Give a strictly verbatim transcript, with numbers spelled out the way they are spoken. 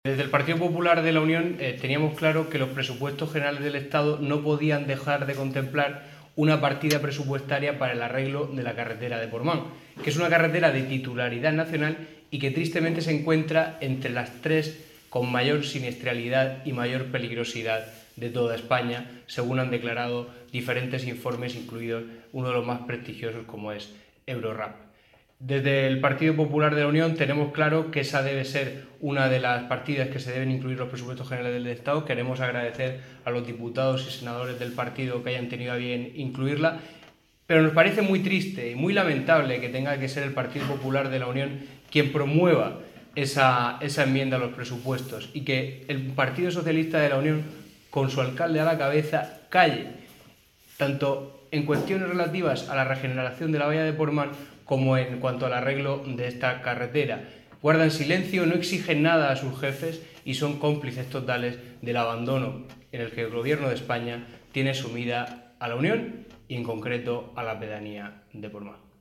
Desde el Partido Popular de la Unión eh, teníamos claro que los presupuestos generales del Estado no podían dejar de contemplar una partida presupuestaria para el arreglo de la carretera de Portmán, que es una carretera de titularidad nacional y que tristemente se encuentra entre las tres con mayor siniestralidad y mayor peligrosidad de toda España, según han declarado diferentes informes, incluidos uno de los más prestigiosos como es Eurorap. Desde el Partido Popular de la Unión tenemos claro que esa debe ser una de las partidas que se deben incluir en los presupuestos generales del Estado. Queremos agradecer a los diputados y senadores del partido que hayan tenido a bien incluirla, pero nos parece muy triste y muy lamentable que tenga que ser el Partido Popular de la Unión quien promueva esa, esa enmienda a los presupuestos y que el Partido Socialista de la Unión, con su alcalde a la cabeza, calle, tanto en cuestiones relativas a la regeneración de la valla de Portmán como en cuanto al arreglo de esta carretera. Guardan silencio, no exigen nada a sus jefes y son cómplices totales del abandono en el que el Gobierno de España tiene sumida a la Unión y en concreto a la pedanía de Portmán.